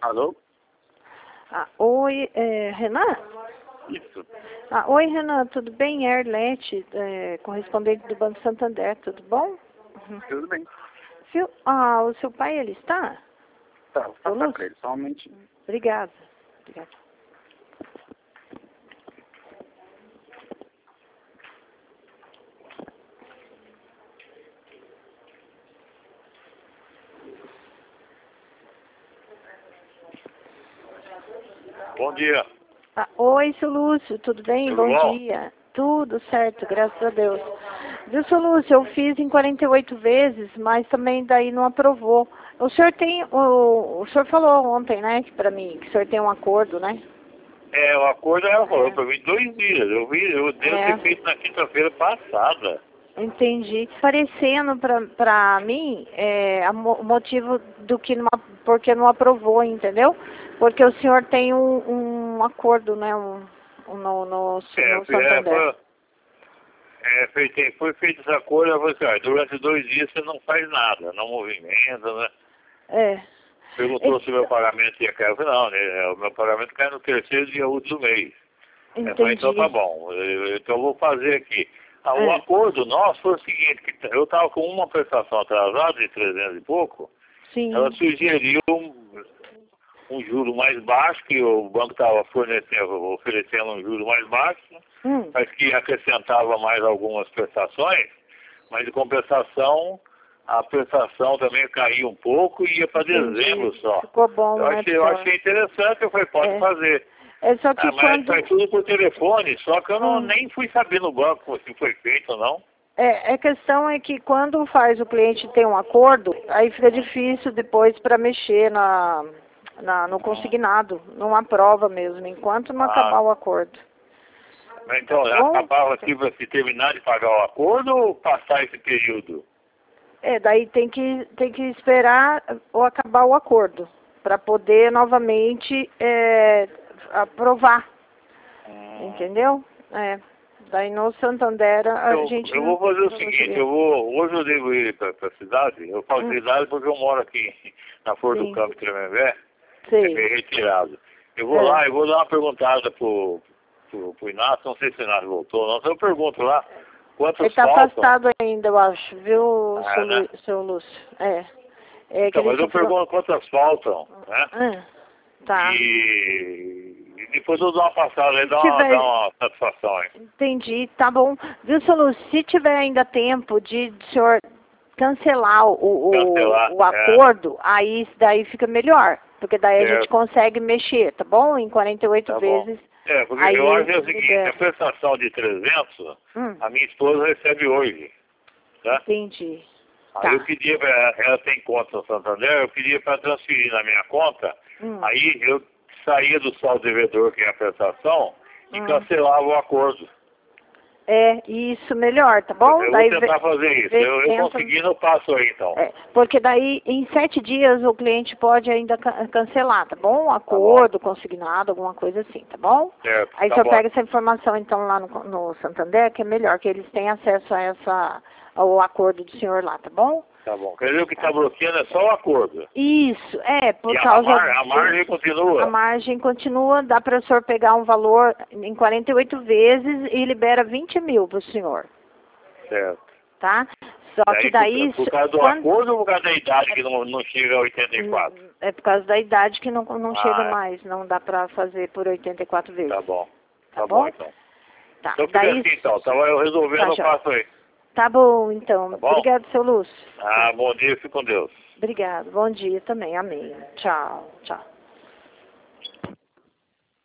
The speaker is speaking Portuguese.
Alô? Oi, Renan? Isso. Oi, Renan, tudo bem? Erlete, correspondente do Banco Santander, tudo bom? Tudo bem. O seu pai, ele está? Tá, vou passar pra ele, só um momentinho. Obrigada. Bom dia. Oi, seu Lúcio, tudo bem? Tudo Bom bom? dia. Tudo certo, graças a Deus. Viu, seu Lúcio, eu fiz em 48 vezes, mas também daí não aprovou. O senhor senhor falou ontem, né, pra mim, que o senhor tem um acordo, né? O acordo ela falou pra mim 2 dias. Eu devo ter feito na quinta-feira passada. Entendi. Parecendo pra mim, o motivo do que porque não aprovou, entendeu? Porque o senhor tem um acordo, né, no Santander. Foi feito esse acordo, ela falou assim, durante 2 dias você não faz nada, não movimenta, né? Perguntou se o meu pagamento ia cair. Eu falei, não, né, o meu pagamento cai no terceiro dia útil do mês. Eu falei, então tá bom, então eu vou fazer aqui. O acordo nosso foi o seguinte, que eu estava com uma prestação atrasada de 300 e pouco. Sim. Ela sugeriu um juro mais baixo, que o banco estava oferecendo um juro mais baixo, mas que acrescentava mais algumas prestações, mas de compensação, a prestação também caiu um pouco e ia para dezembro só. Ficou bom, eu achei interessante, eu falei, pode fazer. Só que mas faz tudo por telefone, só que eu nem fui saber no banco se foi feito ou não. A questão é que quando o cliente tem um acordo, aí fica difícil depois para mexer no consignado, numa prova mesmo, enquanto não acabar o acordo. Mas então, acabava se terminar de pagar o acordo ou passar esse período? Daí tem que esperar ou acabar o acordo, para poder novamente aprovar, entendeu? Daí no Santander a gente... Eu vou fazer o seguinte, hoje eu devo ir para a cidade, eu falo cidade porque eu moro aqui na Flor do Campo, Tremembé, é meio retirado. Eu vou lá, eu vou dar uma perguntada pro Inácio, não sei se o Inácio voltou, não, então eu pergunto lá quantos faltam. Ele está afastado ainda, eu acho, viu, seu Lúcio? Então, mas eu pergunto quantas faltam, né? Tá. E depois eu dou uma passada aí, dá uma satisfação aí. Entendi, tá bom. Viu, seu Lúcio, se tiver ainda tempo de o senhor cancelar o acordo, aí daí fica melhor. Porque daí a gente consegue mexer, tá bom? Em 48 vezes. Porque eu acho o seguinte, a prestação de 300, a minha esposa recebe hoje, tá? Entendi. Aí eu pedia ela tem conta no Santander, eu pedia para transferir na minha conta, aí eu saía do saldo devedor, que é a prestação, e cancelava o acordo. Isso melhor, tá bom? Eu vou tentar fazer isso. Eu conseguindo, eu passo aí, então. Porque daí, em 7 dias, o cliente pode ainda cancelar, tá bom? Acordo, consignado, alguma coisa assim, tá bom? Certo, aí o senhor pega essa informação, então, lá no Santander, que é melhor, que eles têm acesso ao acordo do senhor lá, tá bom? Tá bom. Quer dizer, o que está bloqueando é só o acordo. Isso, por e causa... a margem continua? A margem continua, dá para o senhor pegar um valor em 48 vezes e libera 20 mil para o senhor. Certo. Tá? Só que daí... Por causa do acordo ou por causa da idade que não chega a 84? É por causa da idade que não chega mais, não dá para fazer por 84 vezes. Tá bom. Tá bom, então. Tá. Então fica assim, então. Tava eu resolvendo, eu faço aí. Tá bom, então. Tá bom? Obrigado, seu Lúcio. Bom dia, fique com Deus. Obrigado. Bom dia também. Amém. Tchau. Tchau.